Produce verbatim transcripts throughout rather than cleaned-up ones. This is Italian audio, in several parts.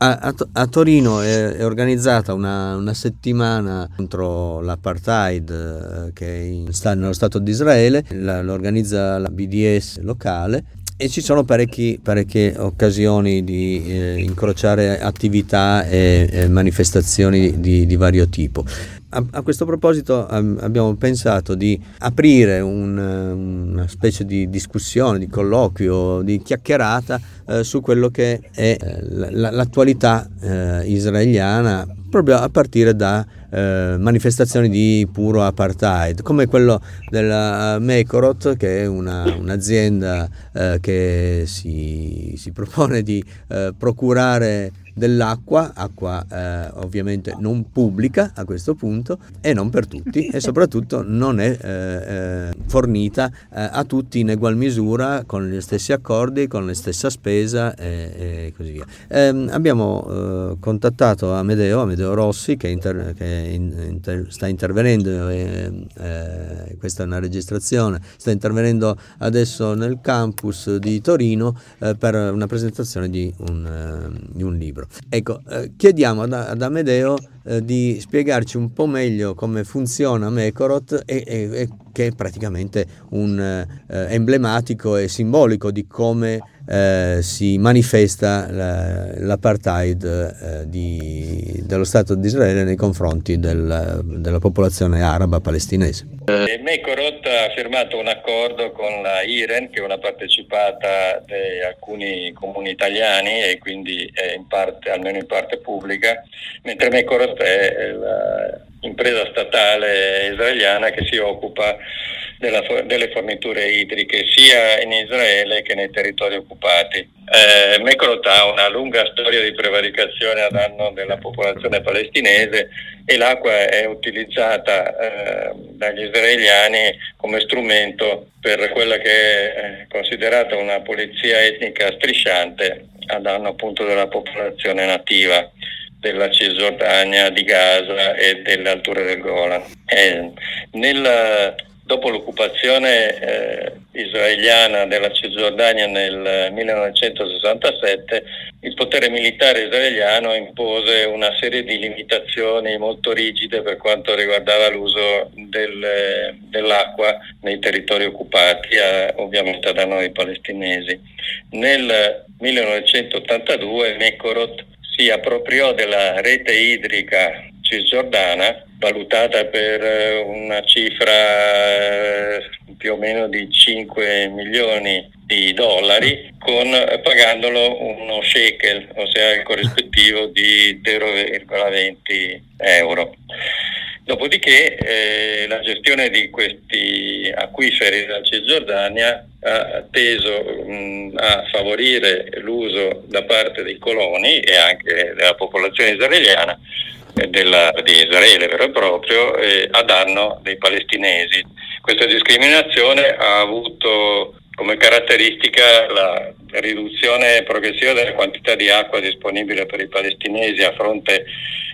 A, a, a Torino è, è organizzata una, una settimana contro l'apartheid eh, che sta nello Stato di Israele, la, lo organizza la B D S locale e ci sono parecchi, parecchie occasioni di eh, incrociare attività e, e manifestazioni di, di vario tipo. A, a questo proposito um, abbiamo pensato di aprire un, una specie di discussione, di colloquio, di chiacchierata eh, su quello che è eh, l'attualità eh, israeliana, proprio a partire da eh, manifestazioni di puro apartheid, come quello della Mekorot, che è una, un'azienda eh, che si, si propone di eh, procurare dell'acqua, acqua eh, ovviamente non pubblica a questo punto e non per tutti, e soprattutto non è eh, eh, fornita eh, a tutti in egual misura, con gli stessi accordi, con la stessa spesa e, e così via. Eh, abbiamo eh, contattato Amedeo, Amedeo Rossi, che, inter, che in, inter, sta intervenendo, eh, eh, questa è una registrazione, sta intervenendo adesso nel campus di Torino eh, per una presentazione di un, eh, di un libro. Ecco, eh, chiediamo ad, ad Amedeo eh, di spiegarci un po' meglio come funziona Mekorot e, e, e che è praticamente un eh, emblematico e simbolico di come eh, si manifesta la, l'apartheid eh, di, dello Stato di Israele nei confronti del, della popolazione araba palestinese. Eh, Mekorot ha firmato un accordo con la I R E N, che è una partecipata di alcuni comuni italiani e quindi è in parte, almeno in parte pubblica, mentre Mekorot è l'impresa statale israeliana che si occupa della, delle forniture idriche sia in Israele che nei territori occupati. Eh, Mekorot ha una lunga storia di prevaricazione a danno della popolazione palestinese e l'acqua è utilizzata eh, dagli israeliani come strumento per quella che è considerata una pulizia etnica strisciante a danno appunto della popolazione nativa della Cisgiordania, di Gaza e delle alture del Golan. Eh, nel, dopo l'occupazione eh, israeliana della Cisgiordania nel millenovecentosessantasette, il potere militare israeliano impose una serie di limitazioni molto rigide per quanto riguardava l'uso del, dell'acqua nei territori occupati, eh, ovviamente a danno dei palestinesi. Nel millenovecentottantadue Mekorot si appropriò della rete idrica cisgiordana, valutata per una cifra più o meno di cinque milioni di dollari, con pagandolo uno shekel, ossia il corrispettivo di zero virgola venti euro. Dopodiché eh, la gestione di questi acquiferi della Cisgiordania ha teso mh, a favorire l'uso da parte dei coloni e anche della popolazione israeliana eh, della, di Israele vero e proprio eh, a danno dei palestinesi. Questa discriminazione ha avuto come caratteristica la riduzione progressiva della quantità di acqua disponibile per i palestinesi a fronte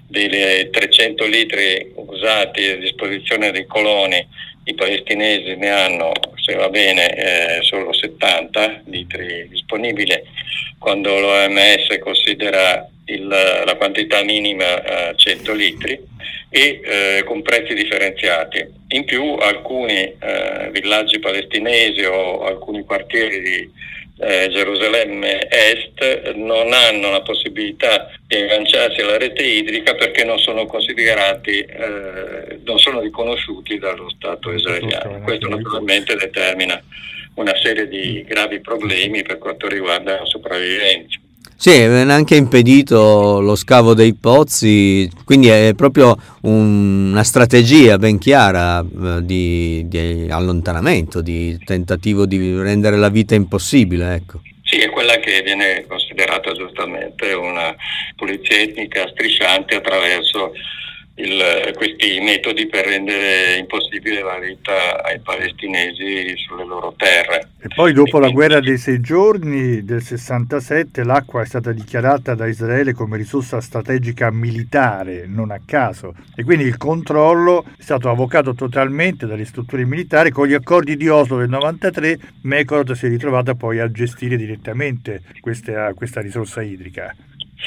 dei trecento litri usati a disposizione dei coloni. I palestinesi ne hanno, se va bene, eh, solo settanta litri disponibili, quando l'O M S considera il, la quantità minima a cento litri e eh, con prezzi differenziati. In più alcuni eh, villaggi palestinesi o alcuni quartieri di Eh, Gerusalemme Est non hanno la possibilità di agganciarsi alla rete idrica perché non sono considerati, eh, non sono riconosciuti dallo Stato israeliano. Questo naturalmente determina una serie di gravi problemi per quanto riguarda la sopravvivenza. Sì, viene anche impedito lo scavo dei pozzi, quindi è proprio un, una strategia ben chiara eh, di, di allontanamento, di tentativo di rendere la vita impossibile, ecco. Sì, è quella che viene considerata giustamente una pulizia etnica strisciante attraverso il, questi metodi per rendere impossibile la vita ai palestinesi sulle loro terre. E poi dopo la guerra dei sei giorni del sessantasette l'acqua è stata dichiarata da Israele come risorsa strategica militare, non a caso, e quindi il controllo è stato avocato totalmente dalle strutture militari. Con gli accordi di Oslo del novantatré Mekorot si è ritrovata poi a gestire direttamente questa, questa risorsa idrica. Ma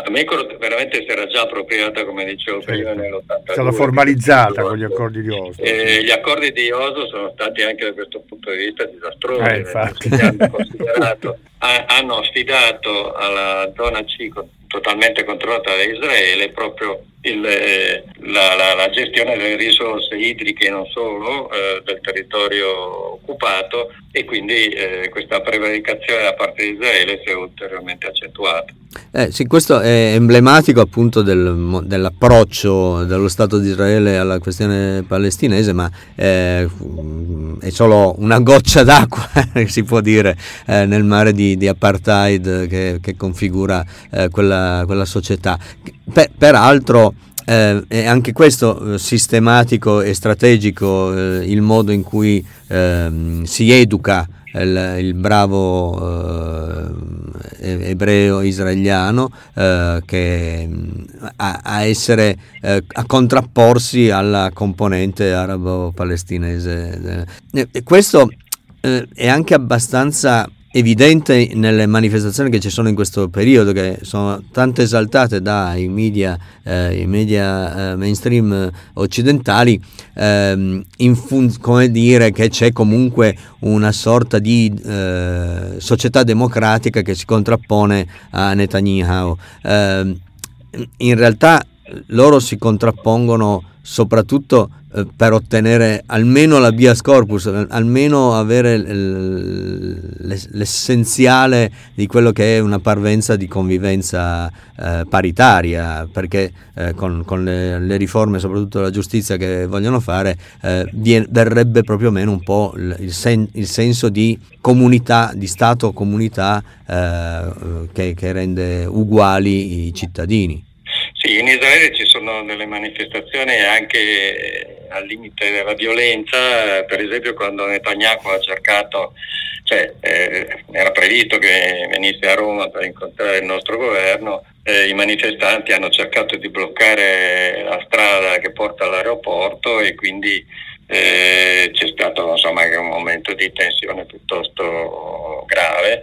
Mecoro veramente si era già appropriata, come dicevo certo. prima, nell'ottantadue. È stata formalizzata con gli accordi di Oslo. E gli accordi di Oslo sono stati anche da questo punto di vista disastrosi, eh, infatti. hanno, considerato, hanno affidato alla zona C totalmente controllata da Israele proprio il, la, la, la gestione delle risorse idriche e non solo eh, del territorio occupato, e quindi eh, questa prevaricazione da parte di Israele si è ulteriormente accentuata. Eh, sì, questo è emblematico appunto del, dell'approccio dello Stato di Israele alla questione palestinese, ma eh, è solo una goccia d'acqua, si può dire, eh, nel mare di, di apartheid che, che configura eh, quella, quella società. Per, peraltro eh, è anche questo eh, sistematico e strategico, eh, il modo in cui eh, si educa il, il bravo eh, ebreo israeliano eh, che a, a essere eh, a contrapporsi alla componente arabo-palestinese. E questo eh, è anche abbastanza evidente nelle manifestazioni che ci sono in questo periodo, che sono tanto esaltate dai media, eh, i media eh, mainstream occidentali, ehm, in fun- come dire che c'è comunque una sorta di eh, società democratica che si contrappone a Netanyahu. Eh, in realtà loro si contrappongono soprattutto eh, per ottenere almeno l'habeas corpus, almeno avere l'essenziale di quello che è una parvenza di convivenza eh, paritaria, perché eh, con, con le, le riforme, soprattutto la giustizia che vogliono fare, eh, vien, verrebbe proprio meno un po' il, sen, il senso di comunità, di Stato comunità eh, che, che rende uguali i cittadini. Sì, in Israele ci sono delle manifestazioni anche al limite della violenza, per esempio quando Netanyahu ha cercato, cioè eh, era previsto che venisse a Roma per incontrare il nostro governo, eh, i manifestanti hanno cercato di bloccare la strada che porta all'aeroporto e quindi eh, c'è stato insomma un momento di tensione piuttosto grave.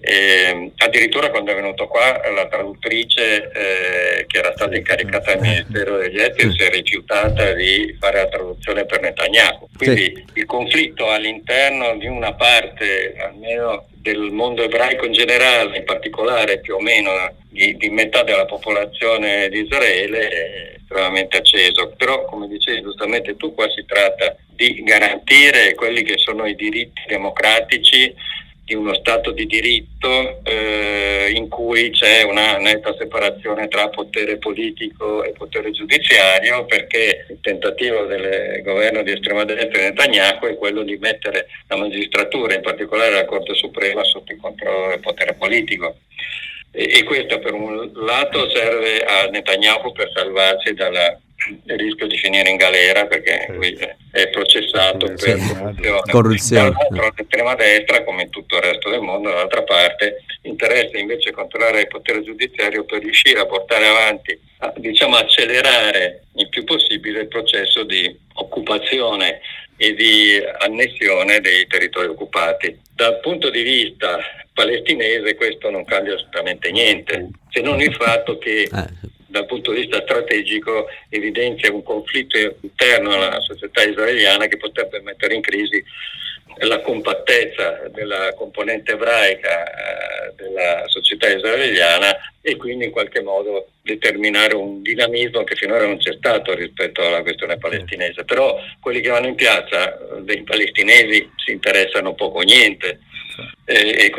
E addirittura quando è venuto qua la traduttrice eh, che era stata incaricata al Ministero degli Esteri si è rifiutata di fare la traduzione per Netanyahu. Quindi sì, il conflitto all'interno di una parte almeno del mondo ebraico in generale, in particolare più o meno di, di metà della popolazione di Israele, è estremamente acceso. Però, come dicevi giustamente tu, qua si tratta di garantire quelli che sono i diritti democratici di uno Stato di diritto eh, in cui c'è una netta separazione tra potere politico e potere giudiziario, perché il tentativo del governo di estrema destra di Netanyahu è quello di mettere la magistratura, in particolare la Corte Suprema, sotto il controllo del potere politico. E, e questo per un lato serve a Netanyahu per salvarsi dalla il rischio di finire in galera, perché lui è processato per corruzione. corruzione. Dall'altro, l'estrema destra, come in tutto il resto del mondo, dall'altra parte, interessa invece controllare il potere giudiziario per riuscire a portare avanti, a, diciamo accelerare il più possibile il processo di occupazione e di annessione dei territori occupati. Dal punto di vista palestinese questo non cambia assolutamente niente, se non il fatto che dal punto di vista strategico evidenzia un conflitto interno alla società israeliana che potrebbe mettere in crisi la compattezza della componente ebraica eh, della società israeliana e quindi in qualche modo determinare un dinamismo che finora non c'è stato rispetto alla questione palestinese. Però quelli che vanno in piazza dei palestinesi si interessano poco o niente e, e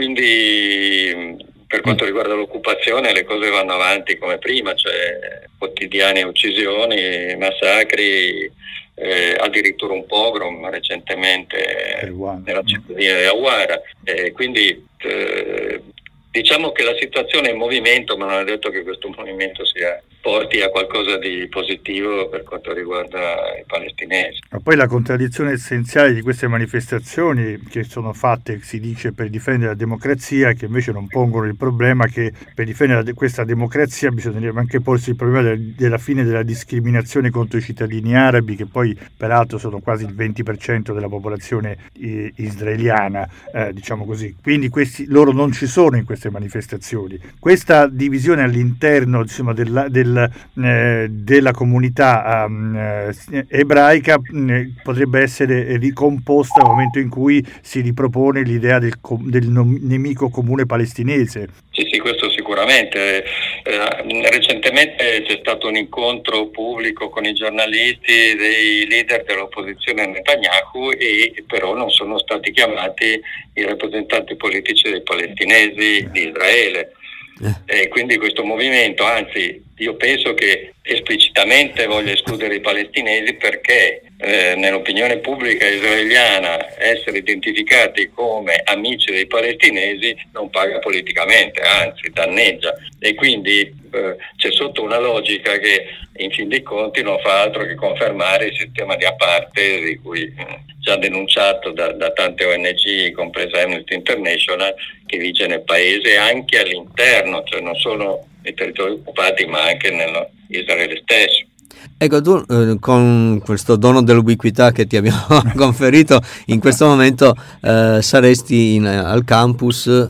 quindi per quanto riguarda l'occupazione le cose vanno avanti come prima, cioè quotidiane uccisioni, massacri, eh, addirittura un pogrom recentemente nella città di Awara. Eh, quindi eh, diciamo che la situazione è in movimento, ma non è detto che questo movimento sia porti a qualcosa di positivo per quanto riguarda i palestinesi. Ma poi la contraddizione essenziale di queste manifestazioni che sono fatte, si dice, per difendere la democrazia, che invece non pongono il problema che per difendere questa democrazia bisognerebbe anche porsi il problema del, della fine della discriminazione contro i cittadini arabi, che poi peraltro sono quasi il venti per cento della popolazione eh, israeliana, eh, diciamo così. Quindi questi, loro non ci sono in queste queste manifestazioni. Questa divisione all'interno, insomma, della, del, eh, della comunità eh, ebraica eh, potrebbe essere ricomposta nel momento in cui si ripropone l'idea del, del nemico comune palestinese. Sì, sì, questo sicuramente. Eh, recentemente c'è stato un incontro pubblico con i giornalisti dei leader dell'opposizione a Netanyahu, e però non sono stati chiamati i rappresentanti politici dei palestinesi di Israele. E quindi questo movimento, anzi io penso che esplicitamente voglia escludere i palestinesi, perché eh, nell'opinione pubblica israeliana essere identificati come amici dei palestinesi non paga politicamente, anzi danneggia, e quindi eh, c'è sotto una logica che in fin dei conti non fa altro che confermare il sistema di apartheid di cui eh, già denunciato da, da tante O N G, compresa Amnesty International, che vige nel paese anche all'interno, cioè non solo nei territori occupati ma anche nello Israele stesso. Ecco, tu eh, con questo dono dell'ubiquità che ti abbiamo conferito, in questo momento eh, saresti in, al campus eh,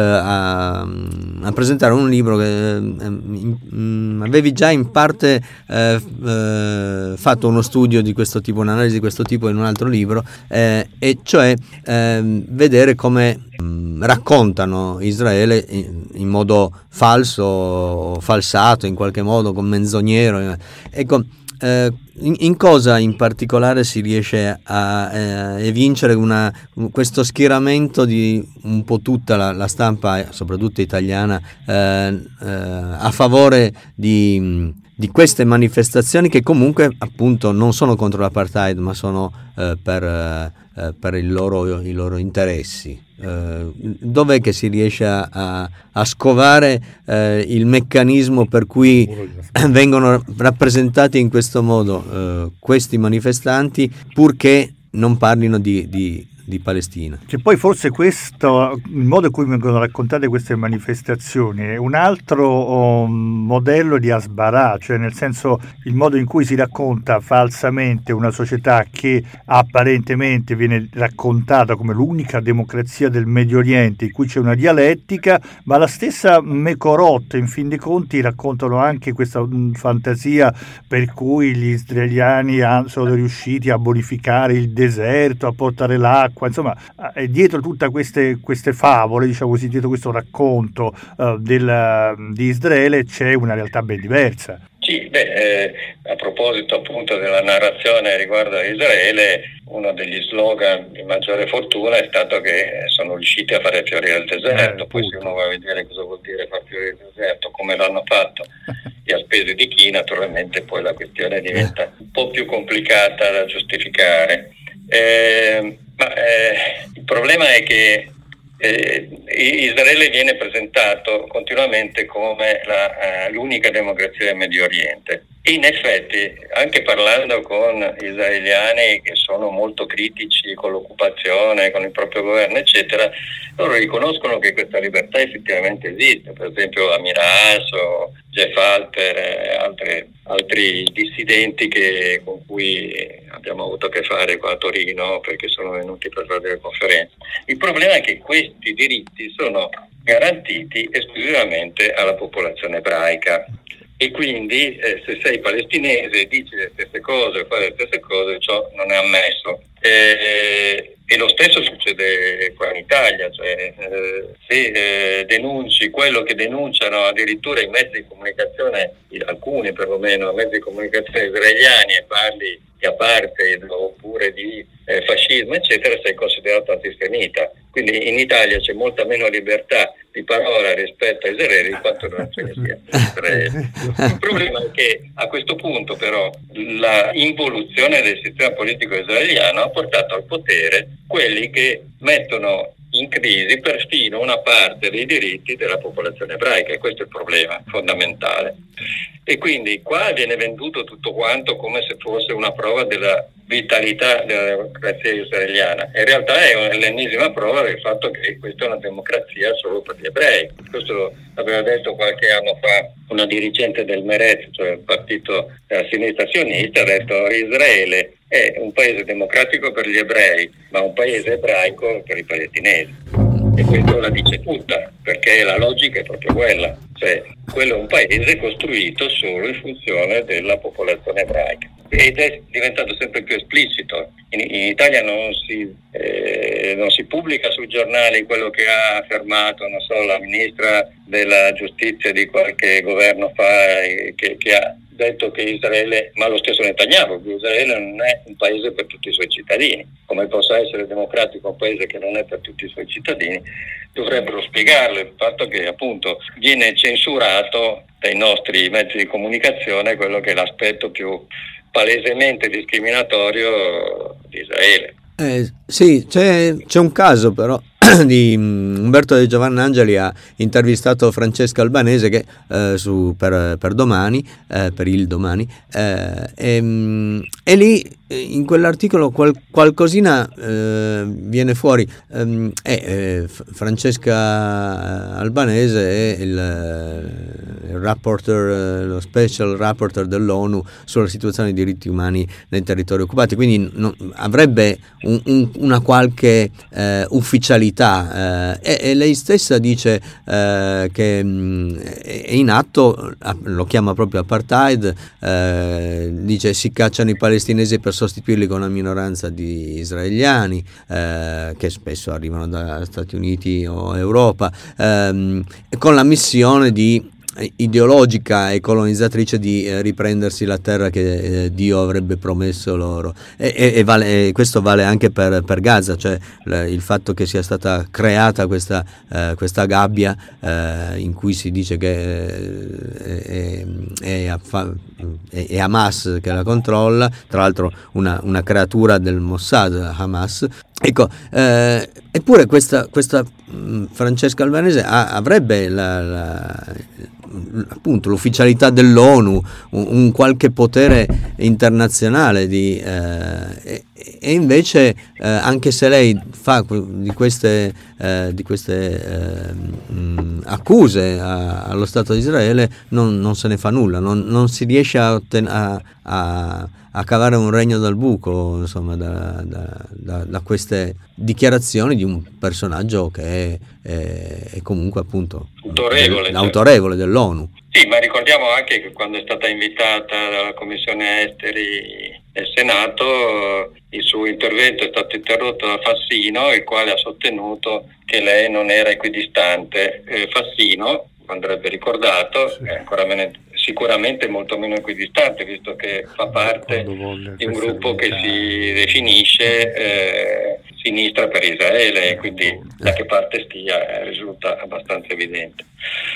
a, a presentare un libro che eh, in, avevi già in parte eh, eh, fatto uno studio di questo tipo, un'analisi di questo tipo in un altro libro, eh, e cioè eh, vedere come mh, raccontano Israele in, in modo falso, falsato in qualche modo, con menzognero. Ecco, eh, in, in cosa in particolare si riesce a eh, vincere una, questo schieramento di un po' tutta la, la stampa, soprattutto italiana, eh, eh, a favore di, di queste manifestazioni che comunque appunto non sono contro l'apartheid, ma sono eh, per, eh, per il loro, i loro interessi? Uh, dov'è che si riesce a, a, a scovare uh, il meccanismo per cui vengono rappresentati in questo modo uh, questi manifestanti, purché non parlino di, di, di Palestina? Che poi forse questo, il modo in cui vengono raccontate queste manifestazioni è un altro um, modello di Hasbara, cioè nel senso il modo in cui si racconta falsamente una società che apparentemente viene raccontata come l'unica democrazia del Medio Oriente, in cui c'è una dialettica, ma la stessa Mekorot in fin dei conti raccontano anche questa um, fantasia per cui gli israeliani sono riusciti a bonificare il deserto, a portare l'acqua, insomma, dietro tutte queste, queste favole, diciamo così, dietro questo racconto uh, del, di Israele c'è una realtà ben diversa. Sì, beh, eh, a proposito appunto della narrazione riguardo a Israele, uno degli slogan di maggiore fortuna è stato che sono riusciti a fare fiorire il deserto. Eh, poi se uno vuole vedere cosa vuol dire far fiorire il deserto, come l'hanno fatto e a spese di chi, naturalmente poi la questione diventa un po' più complicata da giustificare. Eh, ma eh, il problema è che eh, Israele viene presentato continuamente come la, eh, l'unica democrazia del Medio Oriente. In effetti, anche parlando con israeliani che sono molto critici con l'occupazione, con il proprio governo, eccetera, loro riconoscono che questa libertà effettivamente esiste. Per esempio Amiras o Jeff Alter e altri, altri dissidenti che, con cui abbiamo avuto a che fare qua a Torino perché sono venuti per fare delle conferenze. Il problema è che questi diritti sono garantiti esclusivamente alla popolazione ebraica. E quindi eh, se sei palestinese e dici le stesse cose, fai le stesse cose, ciò non è ammesso. E, e lo stesso succede qua in Italia, cioè eh, se eh, denunci quello che denunciano addirittura i mezzi di comunicazione, alcuni perlomeno mezzi di comunicazione israeliani, e parli di apartheid oppure di eh, fascismo, eccetera, sei considerato antisemita. Quindi in Italia c'è molta meno libertà di parola rispetto a Israele di quanto non ce ne sia in Israele. Il problema è che a questo punto però la involuzione del sistema politico israeliano ha portato al potere quelli che mettono in crisi perfino una parte dei diritti della popolazione ebraica, e questo è il problema fondamentale. E quindi qua viene venduto tutto quanto come se fosse una prova della vitalità della democrazia israeliana. In realtà è l'ennesima prova del fatto che questa è una democrazia solo per gli ebrei. Questo aveva detto qualche anno fa una dirigente del Meretz, cioè il partito della sinistra sionista, ha detto Israele è un paese democratico per gli ebrei, ma un paese ebraico per i palestinesi. e questo la dice tutta, perché la logica è proprio quella, cioè quello è un paese costruito solo in funzione della popolazione ebraica ed è diventato sempre più esplicito. In, in Italia non si, eh, non si pubblica sui giornali quello che ha affermato, non so, la ministra della giustizia di qualche governo fa, eh, che, che ha detto che Israele, ma lo stesso Netanyahu, che Israele non è un paese per tutti i suoi cittadini. Come possa essere democratico un paese che non è per tutti i suoi cittadini, dovrebbero spiegarlo. Il fatto che appunto viene censurato dai nostri mezzi di comunicazione quello che è l'aspetto più palesemente discriminatorio di Israele. Eh, sì, c'è, c'è un caso però di Umberto De Giovannangeli ha intervistato Francesca Albanese che, eh, su, per, per domani, eh, per il domani, eh, e, e lì in quell'articolo qual, qualcosina eh, viene fuori. Eh, eh, Francesca Albanese è il, il rapporteur, lo special rapporteur dell'ONU sulla situazione dei diritti umani nei territori occupati, quindi non, avrebbe un, un, una qualche eh, ufficialità, eh, e, e lei stessa dice eh, che mh, è in atto, lo chiama proprio apartheid, eh, dice si cacciano i palestinesi per sostituirli con una minoranza di israeliani eh, che spesso arrivano da Stati Uniti o Europa, ehm, con la missione di ideologica e colonizzatrice di eh, riprendersi la terra che eh, Dio avrebbe promesso loro, e, e, e, vale, e questo vale anche per, per Gaza, cioè l, il fatto che sia stata creata questa, eh, questa gabbia eh, in cui si dice che è, è, è, è Hamas che la controlla, tra l'altro una, una creatura del Mossad, Hamas. Ecco, eh, eppure questa, questa mh, Francesca Albanese ha, avrebbe la, la, appunto l'ufficialità dell'ONU, un, un qualche potere internazionale di, eh, e, e invece eh, anche se lei fa di queste, eh, di queste eh, mh, accuse a, allo Stato di Israele non, non se ne fa nulla, non, non si riesce a, otten- a, a a cavare un regno dal buco, insomma, da, da, da, da queste dichiarazioni di un personaggio che è, è, è comunque appunto autorevole, del, autorevole dell'ONU. Sì, ma ricordiamo anche che quando è stata invitata dalla Commissione Esteri del Senato, il suo intervento è stato interrotto da Fassino, il quale ha sostenuto che lei non era equidistante. Eh, Fassino, andrebbe ricordato, sì, è ancora meno, sicuramente molto meno equidistante, visto che fa parte di un gruppo che si definisce eh, sinistra per Israele, quindi da che parte stia eh, risulta abbastanza evidente.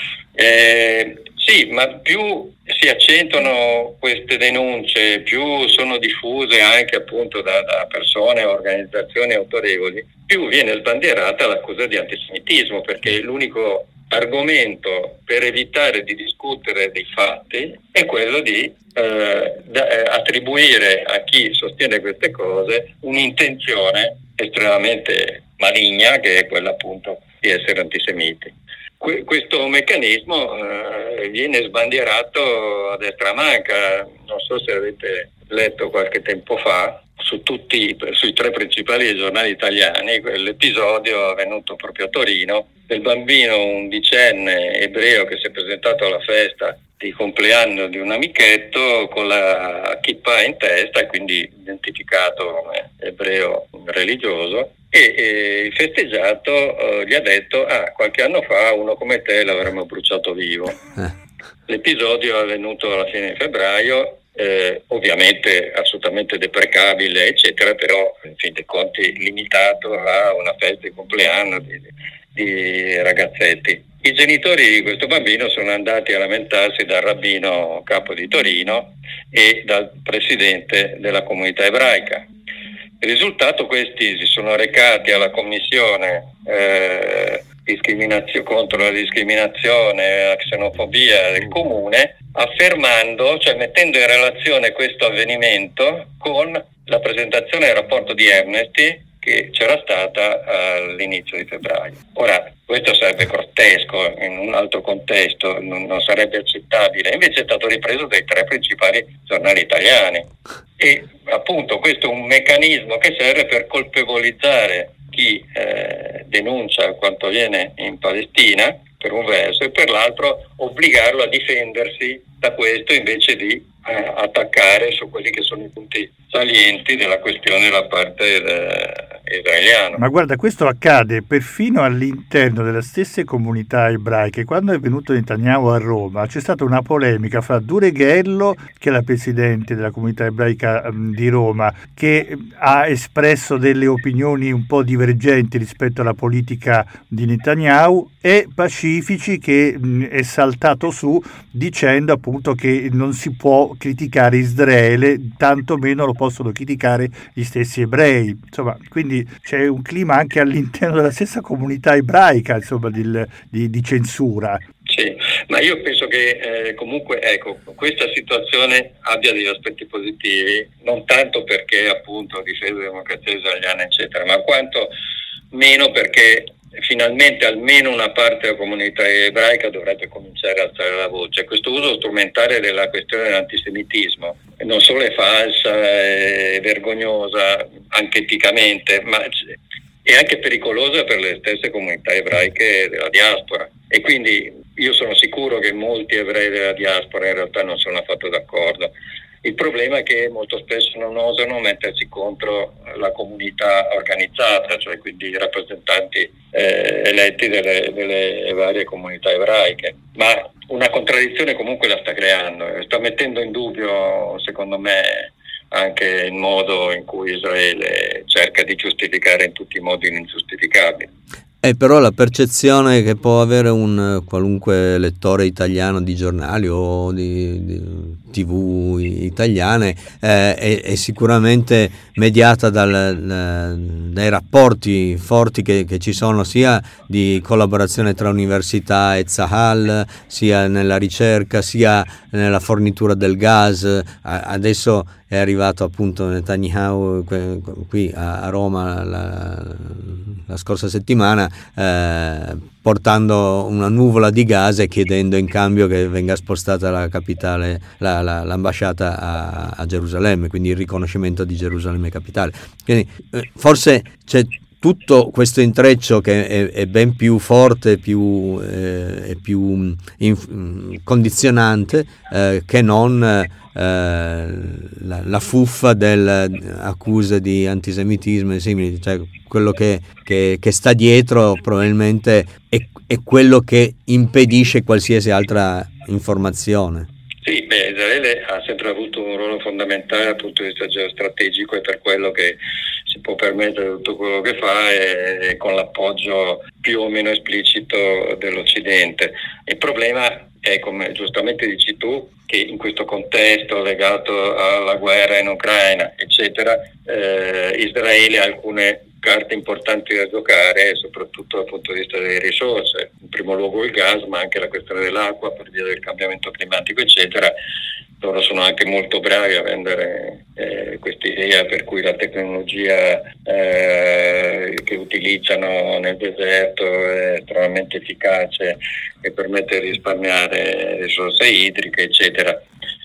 Eh, sì, ma più si accentuano queste denunce, più sono diffuse anche appunto da, da persone, organizzazioni autorevoli, più viene sbandierata l'accusa di antisemitismo, perché l'unico argomento per evitare di discutere dei fatti è quello di eh, da, eh, attribuire a chi sostiene queste cose un'intenzione estremamente maligna, che è quella appunto di essere antisemiti. Que- questo meccanismo eh, viene sbandierato a destra manca. Non so se avete letto qualche tempo fa su tutti, sui tre principali giornali italiani, l'episodio avvenuto proprio a Torino del bambino undicenne ebreo che si è presentato alla festa di compleanno di un amichetto con la kippah in testa e quindi identificato come ebreo religioso, e, e il festeggiato eh, gli ha detto: ah, qualche anno fa uno come te l'avremmo bruciato vivo. L'episodio è avvenuto alla fine di febbraio. Eh, ovviamente assolutamente deprecabile, eccetera, però in fin dei conti limitato a una festa di compleanno di, di ragazzetti. I genitori di questo bambino sono andati a lamentarsi dal rabbino capo di Torino e dal presidente della comunità ebraica. Il risultato: questi si sono recati alla commissione eh, discriminazio- contro la discriminazione e la xenofobia del comune, affermando, cioè mettendo in relazione questo avvenimento con la presentazione del rapporto di Amnesty che c'era stata all'inizio di febbraio. Ora, questo sarebbe grottesco in un altro contesto, non, non sarebbe accettabile, invece è stato ripreso dai tre principali giornali italiani. E appunto questo è un meccanismo che serve per colpevolizzare chi eh, denuncia quanto avviene in Palestina per un verso, e per l'altro obbligarlo a difendersi da questo invece di eh, attaccare su quelli che sono i punti salienti della questione da parte eh, israeliana. Ma guarda, questo accade perfino all'interno delle stesse comunità ebraiche. Quando è venuto Netanyahu a Roma c'è stata una polemica fra Dureghello, che è la presidente della comunità ebraica um, di Roma, che ha espresso delle opinioni un po' divergenti rispetto alla politica di Netanyahu, e Pacifici, che mh, è saltato su dicendo appunto che non si può criticare Israele, tantomeno lo possono criticare gli stessi ebrei. Insomma, quindi c'è un clima anche all'interno della stessa comunità ebraica, insomma, di, di, di censura. Sì, ma io penso che eh, comunque ecco, questa situazione abbia degli aspetti positivi, non tanto perché appunto difesa della democrazia israeliana eccetera, ma quanto meno perché finalmente almeno una parte della comunità ebraica dovrebbe cominciare a alzare la voce. Questo uso strumentale della questione dell'antisemitismo non solo è falsa, è vergognosa anche eticamente, ma è anche pericolosa per le stesse comunità ebraiche della diaspora. E quindi io sono sicuro che molti ebrei della diaspora in realtà non sono affatto d'accordo. Il problema è che molto spesso non osano mettersi contro la comunità organizzata, cioè quindi i rappresentanti eh, eletti delle, delle varie comunità ebraiche. Ma una contraddizione comunque la sta creando, sta mettendo in dubbio, secondo me, anche il modo in cui Israele cerca di giustificare in tutti i modi ingiustificabili. Eh, però la percezione che può avere un qualunque lettore italiano di giornali o di, di tivù italiane eh, è, è sicuramente mediata dal, dai rapporti forti che, che ci sono sia di collaborazione tra università e Tzahal, sia nella ricerca, sia nella fornitura del gas. Adesso è arrivato appunto Netanyahu qui a Roma la, la scorsa settimana eh, portando una nuvola di gas e chiedendo in cambio che venga spostata la capitale, la, la, l'ambasciata a, a Gerusalemme, quindi il riconoscimento di Gerusalemme capitale. Quindi eh, forse c'è tutto questo intreccio che è, è ben più forte, più, eh, più in, condizionante eh, che non eh, la, la fuffa delle accuse di antisemitismo e simili. Cioè quello che, che, che sta dietro probabilmente è, è quello che impedisce qualsiasi altra informazione. Sì, beh, Israele ha sempre avuto un ruolo fondamentale dal punto di vista geostrategico e per quello che si può permettere tutto quello che fa e, e con l'appoggio più o meno esplicito dell'Occidente. Il problema è, come giustamente dici tu, che in questo contesto legato alla guerra in Ucraina, eccetera, eh, Israele ha alcune carte importanti da giocare, soprattutto dal punto di vista delle risorse, in primo luogo il gas, ma anche la questione dell'acqua per via del cambiamento climatico, eccetera. Loro sono anche molto bravi a vendere eh, questa idea per cui la tecnologia eh, che utilizzano nel deserto è estremamente efficace e permette di risparmiare risorse idriche, eccetera.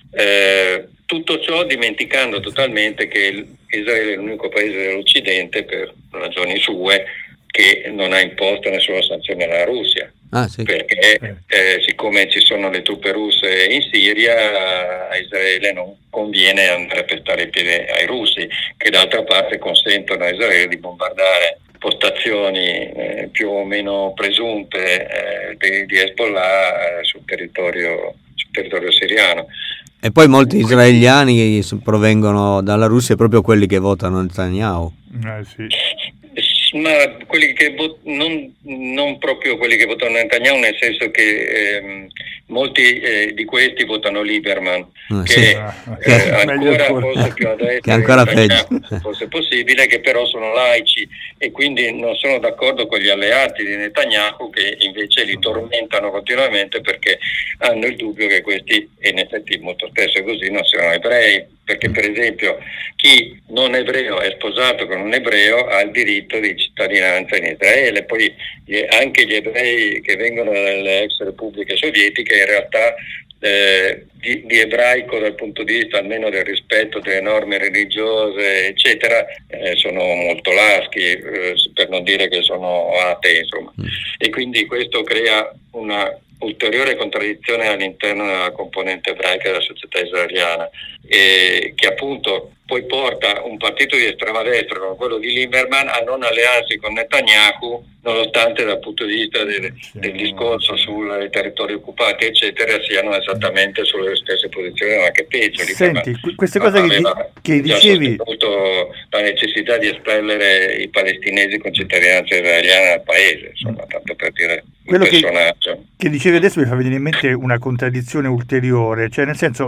Eh, tutto ciò dimenticando totalmente che Israele è l'unico paese dell'Occidente, per ragioni sue, che non ha imposto nessuna sanzione alla Russia. Ah, sì. Perché eh, siccome ci sono le truppe russe in Siria, a Israele non conviene andare a pestare il piede ai russi, che d'altra parte consentono a Israele di bombardare postazioni eh, più o meno presunte eh, di, di Hezbollah eh, sul territorio, sul territorio siriano. E poi molti israeliani provengono dalla Russia, proprio quelli che votano Netanyahu. Eh, sì. Ma quelli che vot- non, non proprio quelli che votano Netanyahu, nel senso che ehm, molti eh, di questi votano Lieberman, ah, che sì. eh, ancora forse più a destra, che è ancora peggio, forse possibile, che però sono laici e quindi non sono d'accordo con gli alleati di Netanyahu, che invece li tormentano continuamente perché hanno il dubbio che questi, e in effetti molto spesso è così, non siano ebrei. Perché per esempio chi non ebreo è sposato con un ebreo ha il diritto di cittadinanza in Israele, poi anche gli ebrei che vengono dalle ex repubbliche sovietiche in realtà eh, di, di ebraico dal punto di vista almeno del rispetto delle norme religiose, eccetera, eh, sono molto laschi, eh, per non dire che sono atei, insomma. Mm. E quindi questo crea una ulteriore contraddizione all'interno della componente ebraica della società israeliana, e che appunto poi porta un partito di estrema destra come quello di Lieberman a non allearsi con Netanyahu, nonostante dal punto di vista del, del discorso sui territori occupati eccetera siano esattamente sulle stesse posizioni, ma che peggio. Senti, Lieberman queste cose che, di, che dicevi, la necessità di espellere i palestinesi con cittadinanza israeliana dal paese, insomma, tanto per dire quello che, che dicevi adesso mi fa venire in mente una contraddizione ulteriore, cioè nel senso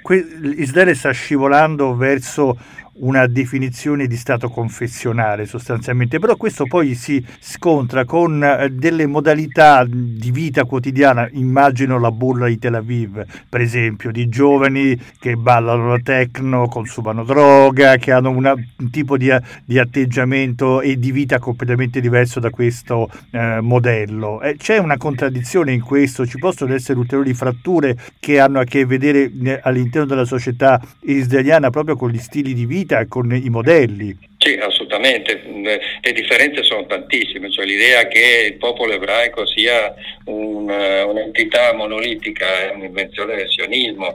Israele sta scivolando verso una definizione di stato confessionale sostanzialmente, però questo poi si scontra con delle modalità di vita quotidiana, immagino la bolla di Tel Aviv per esempio, di giovani che ballano la techno, consumano droga, che hanno una, un tipo di, di atteggiamento e di vita completamente diverso da questo eh, modello. Eh, c'è una contraddizione in questo, ci possono essere ulteriori fratture che hanno a che vedere all'interno della società israeliana proprio con gli stili di vita, con i modelli. Sì, assolutamente. Le differenze sono tantissime, cioè l'idea che il popolo ebraico sia un, un'entità monolitica è un'invenzione del sionismo.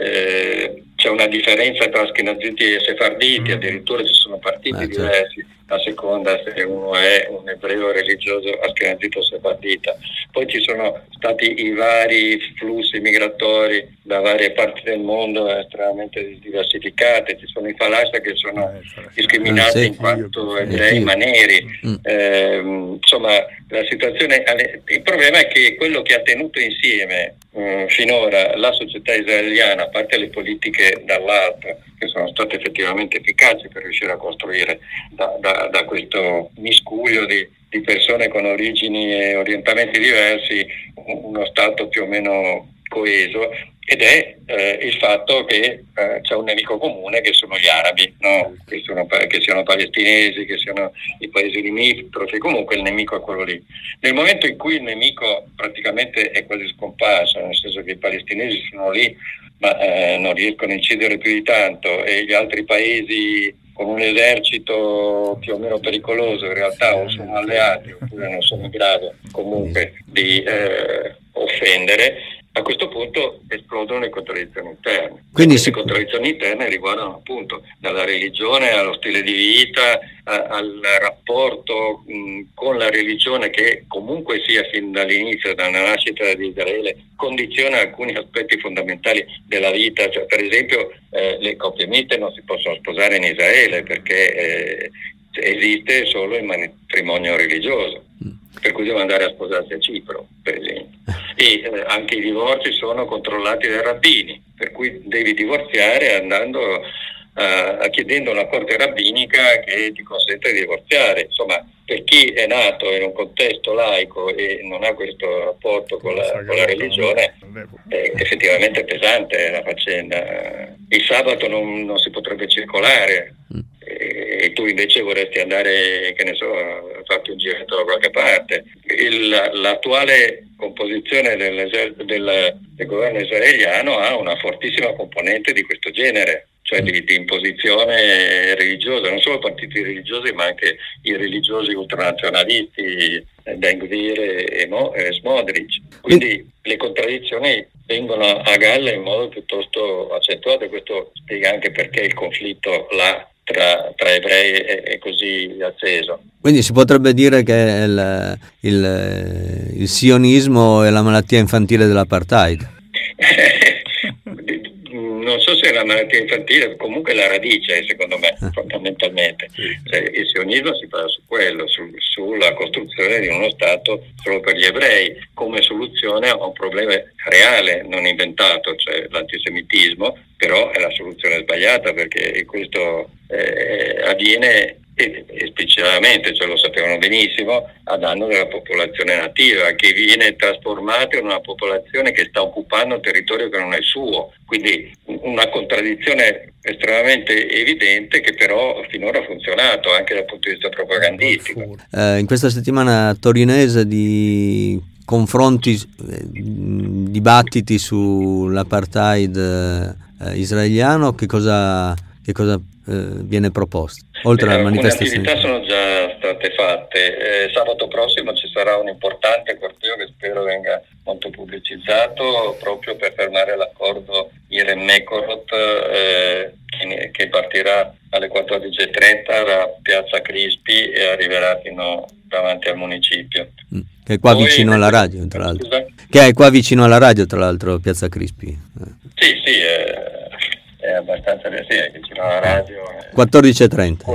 Eh, c'è una differenza tra Ashkenaziti e Sefarditi, mm. addirittura ci sono partiti ah, diversi certo. a seconda se uno è un ebreo religioso Ashkenazita o Sefardita. Poi ci sono stati i vari flussi migratori da varie parti del mondo estremamente diversificate, ci sono i falasha che sono eh, discriminati ah, sì, in quanto ebrei ma neri. Mm. Eh, insomma, la situazione, il problema è che quello che ha tenuto insieme eh, finora la società israeliana, a parte le politiche dall'altra, che sono state effettivamente efficaci per riuscire a costruire da, da, da questo miscuglio di, di persone con origini e orientamenti diversi uno stato più o meno coeso, ed è eh, il fatto che eh, c'è un nemico comune che sono gli arabi, no? che, sono, che siano palestinesi, che siano i paesi limitrofi, comunque il nemico è quello lì. Nel momento in cui il nemico praticamente è quasi scomparso, nel senso che i palestinesi sono lì ma eh, non riescono a incidere più di tanto, e gli altri paesi con un esercito più o meno pericoloso in realtà o sono alleati oppure non sono in grado comunque di eh, offendere, a questo punto esplodono le contraddizioni interne. Quindi queste si... contraddizioni interne riguardano appunto dalla religione allo stile di vita, a, al rapporto mh, con la religione, che comunque sia fin dall'inizio, dalla nascita di Israele, condiziona alcuni aspetti fondamentali della vita. Cioè, per esempio eh, le coppie miste non si possono sposare in Israele perché eh, esiste solo il matrimonio religioso, per cui devono andare a sposarsi a Cipro, per esempio. E eh, anche i divorzi sono controllati dai rabbini, per cui devi divorziare andando uh, chiedendo una corte rabbinica che ti consente di divorziare. Insomma, per chi è nato in un contesto laico e non ha questo rapporto con la, con la religione, è effettivamente pesante la faccenda. Il sabato non, non si potrebbe circolare, e tu invece vorresti andare, che ne so, a farti un giretto da qualche parte. Il, l'attuale composizione del, del, del governo israeliano ha una fortissima componente di questo genere, cioè di, di imposizione religiosa, non solo partiti religiosi ma anche i religiosi ultranazionalisti, Ben Gvir e, Mo, e Smotrich. Quindi le contraddizioni vengono a galla in modo piuttosto accentuato, e questo spiega anche perché il conflitto là Tra, tra ebrei è, è così acceso. Quindi si potrebbe dire che il, il, il sionismo è la malattia infantile dell'apartheid? Non so se è la malattia infantile, comunque la radice secondo me fondamentalmente. Cioè, il sionismo si basa su quello, su, sulla costruzione di uno Stato solo per gli ebrei, come soluzione a un problema reale, non inventato, cioè l'antisemitismo, però è la soluzione sbagliata, perché questo eh, avviene esplicitamente, cioè lo sapevano benissimo, a danno della popolazione nativa, che viene trasformata in una popolazione che sta occupando un territorio che non è suo. Quindi una contraddizione estremamente evidente, che però finora ha funzionato anche dal punto di vista propagandistico. Eh, in questa settimana torinese di confronti, eh, dibattiti sull'apartheid eh, israeliano, che cosa, che cosa eh, viene proposto? Oltre alla manifestazione. Alcune attività sono già state fatte. Eh, sabato prossimo ci sarà un importante corteo che spero venga molto pubblicizzato, proprio per fermare l'accordo Iren-Mekorot, eh, che, che partirà alle quattordici e trenta da Piazza Crispi e arriverà fino davanti al municipio. Mm, che è qua Poi, vicino alla radio, tra l'altro. Scusa? Che è qua vicino alla radio, tra l'altro, Piazza Crispi. Eh. Sì, sì, è, è abbastanza sì, è vicino alla radio. quattordici e trenta.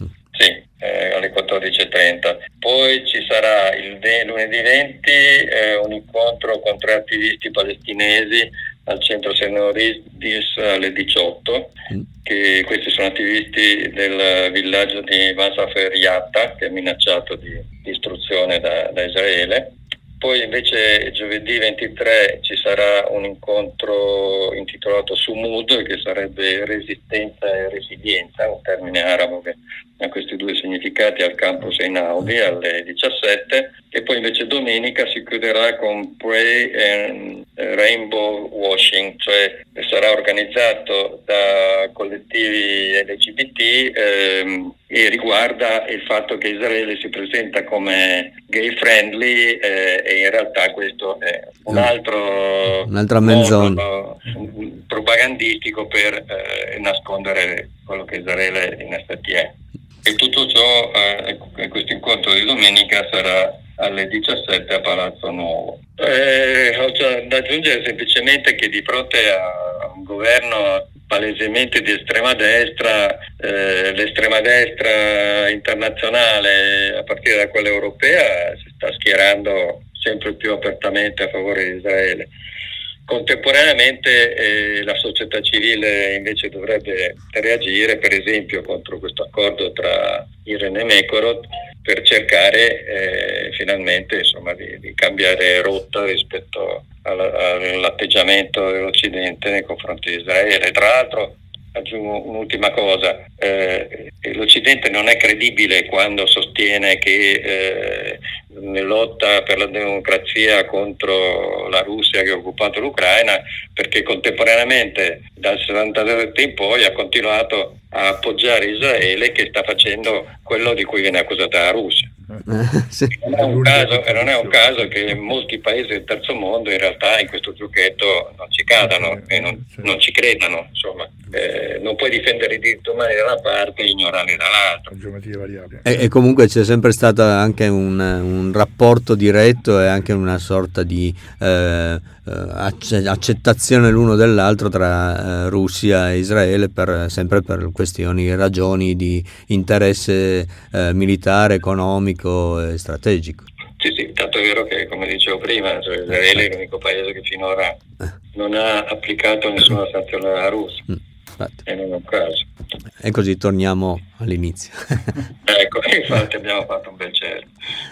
Sì, eh, alle quattordici e trenta. Poi ci sarà il lunedì venti eh, un incontro con tre attivisti palestinesi al centro Senoridis alle diciotto, mm. che questi sono attivisti del villaggio di Masafer Yatta, che è minacciato di distruzione da, da Israele. Poi invece giovedì ventitré ci sarà un incontro intitolato Sumud, che sarebbe resistenza e resilienza, un termine arabo che ha questi due significati, al campus Einaudi alle diciassette. E poi invece domenica si chiuderà con Pray and Rainbow Washing, cioè sarà organizzato da collettivi L G B T ehm, e riguarda il fatto che Israele si presenta come gay friendly eh, e in realtà questo è un altro un'altra menzogna propagandistico per eh, nascondere quello che Israele in effetti è. E tutto ciò, eh, questo incontro di domenica sarà alle diciassette a Palazzo Nuovo. Eh, ho già da aggiungere semplicemente che di fronte a un governo palesemente di estrema destra, eh, l'estrema destra internazionale, a partire da quella europea, si sta schierando sempre più apertamente a favore di Israele. Contemporaneamente eh, la società civile invece dovrebbe reagire, per esempio, contro questo accordo tra Iren e Mekorot, per cercare eh, finalmente insomma, di, di cambiare rotta rispetto alla, all'atteggiamento dell'Occidente nei confronti di Israele. Tra l'altro, aggiungo un'ultima cosa, eh, l'Occidente non è credibile quando sostiene che eh, nella lotta per la democrazia contro la Russia che ha occupato l'Ucraina, perché contemporaneamente dal settantadue in poi ha continuato a appoggiare Israele, che sta facendo quello di cui viene accusata la Russia. Sì. Non è un caso, e non è un caso che molti paesi del terzo mondo in realtà in questo giochetto non ci cadano e non, non ci credano, insomma. Eh, non puoi difendere i diritti umani da una parte e ignorarli dall'altra. E, e comunque c'è sempre stato anche un, un rapporto diretto e anche una sorta di eh, accettazione l'uno dell'altro tra eh, Russia e Israele, per, sempre per questioni e ragioni di interesse eh, militare, economico e strategico. Sì, sì, tanto è vero che, come dicevo prima, cioè Israele è l'unico paese che finora non ha applicato nessuna sanzione alla Russia. Mm. E non è un caso. E così torniamo all'inizio. Ecco, infatti abbiamo fatto un bel cerchio.